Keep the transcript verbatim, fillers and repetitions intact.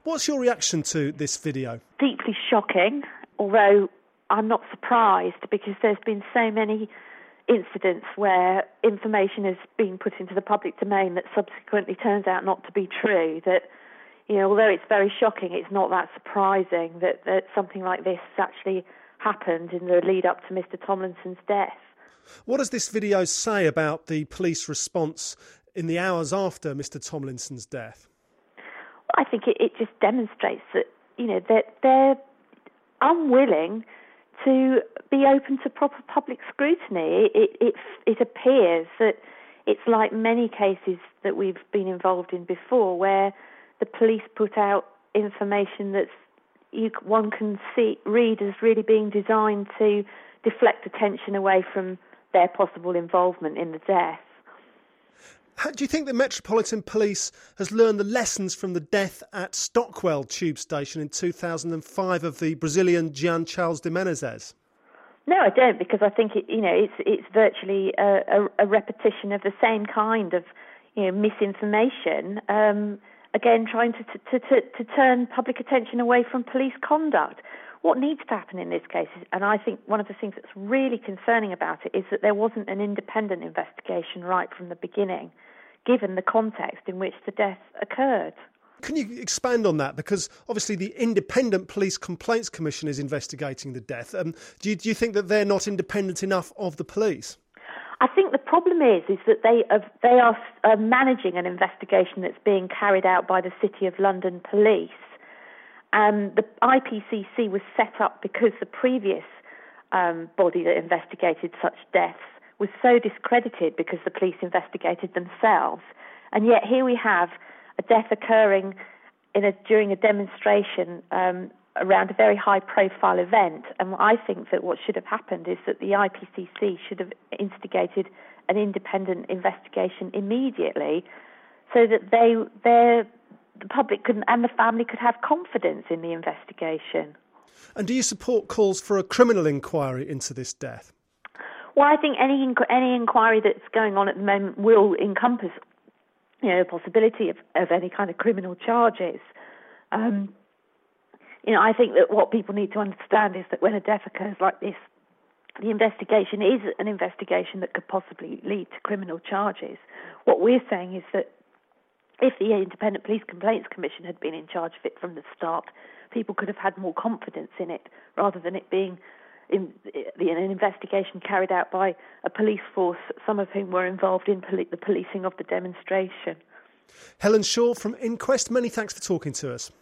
What's your reaction to this video? Deeply shocking, although I'm not surprised because there's been so many incidents where information has been put into the public domain that subsequently turns out not to be true, that, you know, although it's very shocking, it's not that surprising that, that something like this actually happened in the lead up to Mister Tomlinson's death. What does this video say about the police response in the hours after Mister Tomlinson's death? I think it, it just demonstrates that, you know, that they're unwilling to be open to proper public scrutiny. It, it, it appears that it's like many cases that we've been involved in before, where the police put out information that's you, one can see read as really being designed to deflect attention away from their possible involvement in the death. How, do you think the Metropolitan Police has learned the lessons from the death at Stockwell tube station in two thousand five of the Brazilian Jean Charles de Menezes? No, I don't, because I think it, you know it's it's virtually a, a, a repetition of the same kind of you know misinformation. Um, again, trying to, to to to turn public attention away from police conduct. What needs to happen in this case is, and I think one of the things that's really concerning about it is that there wasn't an independent investigation right from the beginning, given the context in which the death occurred. Can you expand on that? Because obviously the Independent Police Complaints Commission is investigating the death. Um, do, you, do you think that they're not independent enough of the police? I think the problem is is that they are, they are uh, managing an investigation that's being carried out by the City of London Police. Um, the I P C C was set up because the previous um, body that investigated such deaths was so discredited because the police investigated themselves. And yet here we have a death occurring in a, during a demonstration um, around a very high-profile event. And I think that what should have happened is that the I P C C should have instigated an independent investigation immediately so that they they're the public could, and the family could have confidence in the investigation. And do you support calls for a criminal inquiry into this death? Well, I think any any inquiry that's going on at the moment will encompass, you know, the possibility of, of any kind of criminal charges. Um, you know, I think that what people need to understand is that when a death occurs like this, the investigation is an investigation that could possibly lead to criminal charges. What we're saying is that if the Independent Police Complaints Commission had been in charge of it from the start, people could have had more confidence in it, rather than it being in, in an investigation carried out by a police force, some of whom were involved in poli- the policing of the demonstration. Helen Shaw from Inquest, many thanks for talking to us.